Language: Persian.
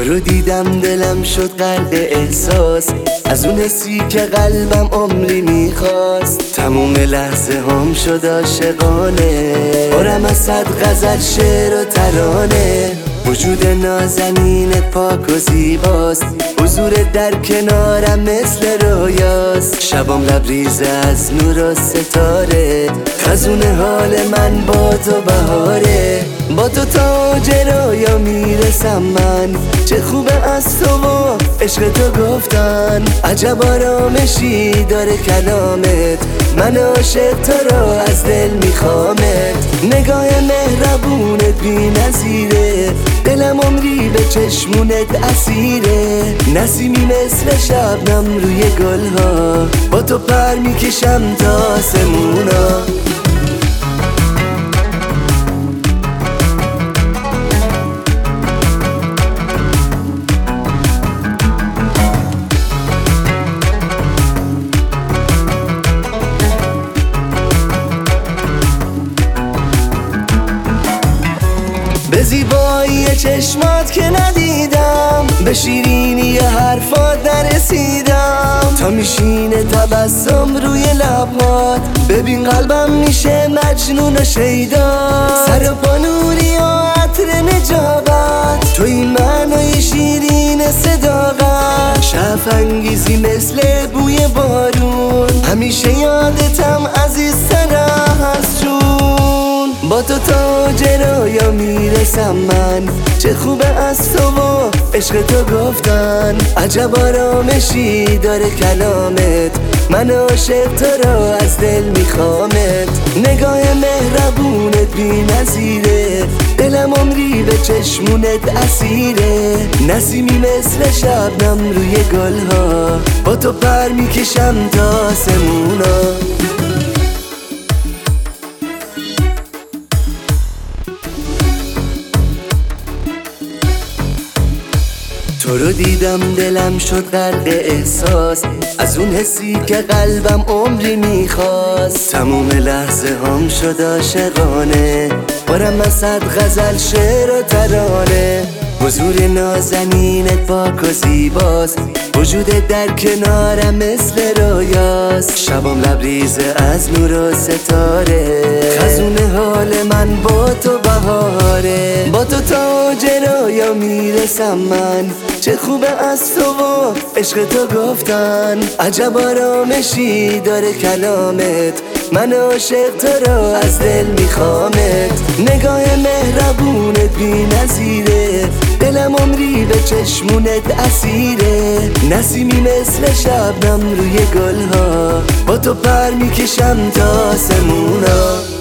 رو دیدم دلم شد غرق احساس، از اون حسی که قلبم عمری میخواست. تموم لحظه هم شد عاشقانه، پرم از صد غزل شعر و ترانه. وجود نازنینت پاک و زیباست، حضور در کنارم مثل رویاست. شبام لبریز از نور و ستاره، خزون حال من با تو بهاره. با تو تاج رویا میرسم من، چه خوبه از تو و عشق تو گفتن. عجب آرامشی داره کلامت، من عاشق تو را از دل میخوامت. نگاه مهربونت بی نظیره، دلم عمری به چشمونت اسیره. نسیمی مثل شبنم روی گلها، با تو پر میکشم تا آسمونا. به زیبایی چشمات که ندیدم، به شیرینی حرفات نرسیدم. تا میشینه تبسم روی لبات، ببین قلبم میشه مجنون و شیدا. سر و پا نوری و عطر نجابت، توی معنای شیرین صداقت. شعف انگیزی مثل بوی بارون، همیشه یادتم عزیزتر از جون. با تو تاج رویا میرسم من، چه خوبه از تو و عشق تو گفتن. عجب آرامشی داره کلامت، من عاشق تو را از دل میخوامت. نگاه مهربونت بی نظیره، دلم عمری به چشمونت اسیره. نسیمی مثل شبنم روی گلها، با تو پر میکشم تا آسمونا. تو رو دیدم دلم شد غرق احساس، از اون حسی که قلبم عمری میخواست. تموم لحظه هم شد عاشقانه، پرم از صد غزل شعر و ترانه. حضور نازنینت پاک و زیباست، وجودت در کنارم مثل رویاست. شبام لبریز از نور و ستاره، خزون حال من با تو بهاره. با تو تاج رویا میرسم من، چه خوبه از تو و عشق تو گفتن. عجب آرامشی داره کلامت، من عاشق تو را از دل میخوامت. نگاه مهربونت بی نظیره، دلم عمری به چشمونت اسیره. نسیمی مثل شبنم روی گلها، با تو پر میکشم تا آسمونا.